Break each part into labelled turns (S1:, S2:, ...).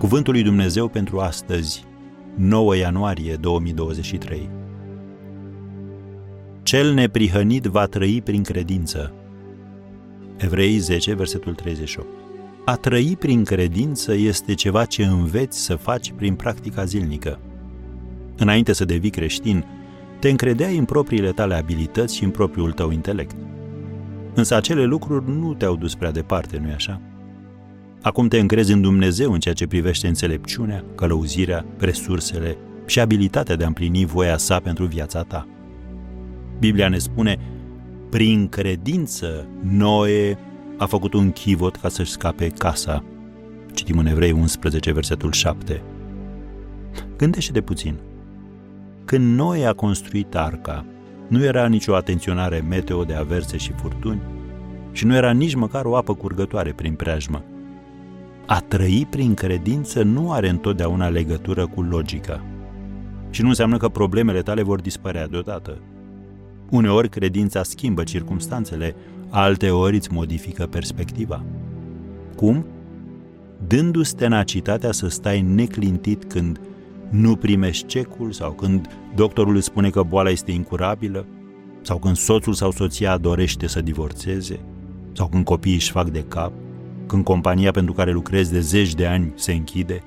S1: Cuvântul lui Dumnezeu pentru astăzi, 9 ianuarie 2023. Cel neprihănit va trăi prin credință. Evrei 10, versetul 38. A trăi prin credință este ceva ce înveți să faci prin practica zilnică. Înainte să devii creștin, te încredeai în propriile tale abilități și în propriul tău intelect. Însă acele lucruri nu te-au dus prea departe, nu-i așa? Acum te încrezi în Dumnezeu în ceea ce privește înțelepciunea, călăuzirea, resursele și abilitatea de a împlini voia sa pentru viața ta. Biblia ne spune, prin credință Noe a făcut un chivot ca să-și scape casa. Citim în Evrei 11, versetul 7. Gândește-te puțin. Când Noe a construit arca, nu era nicio atenționare meteo de averse și furtuni și nu era nici măcar o apă curgătoare prin preajmă. A trăi prin credință nu are întotdeauna legătură cu logica. Și nu înseamnă că problemele tale vor dispărea deodată. Uneori credința schimbă circumstanțele, alteori îți modifică perspectiva. Cum? Dându-ți tenacitatea să stai neclintit când nu primești cecul sau când doctorul îți spune că boala este incurabilă sau când soțul sau soția dorește să divorțeze sau când copiii își fac de cap, când compania pentru care lucrezi de 10 de ani se închide.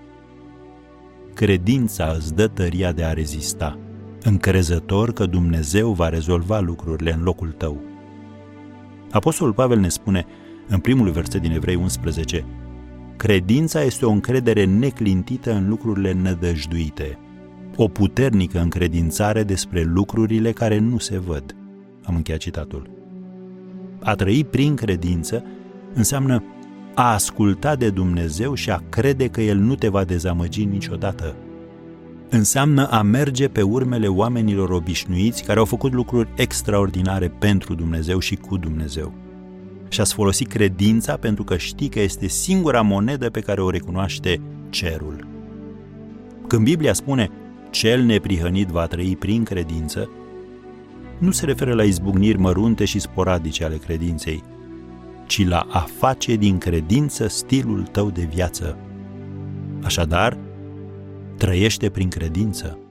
S1: Credința îți dă tăria de a rezista, încrezător că Dumnezeu va rezolva lucrurile în locul tău. Apostolul Pavel ne spune, în primul verset din Evrei 11, credința este o încredere neclintită în lucrurile nădăjduite, o puternică încredințare despre lucrurile care nu se văd. Am încheiat citatul. A trăi prin credință înseamnă a asculta de Dumnezeu și a crede că El nu te va dezamăgi niciodată. Înseamnă a merge pe urmele oamenilor obișnuiți care au făcut lucruri extraordinare pentru Dumnezeu și cu Dumnezeu. Și a-ți folosi credința pentru că știi că este singura monedă pe care o recunoaște cerul. Când Biblia spune cel neprihănit va trăi prin credință, nu se referă la izbucniri mărunte și sporadice ale credinței, ci la a face din credință stilul tău de viață. Așadar, trăiește prin credință.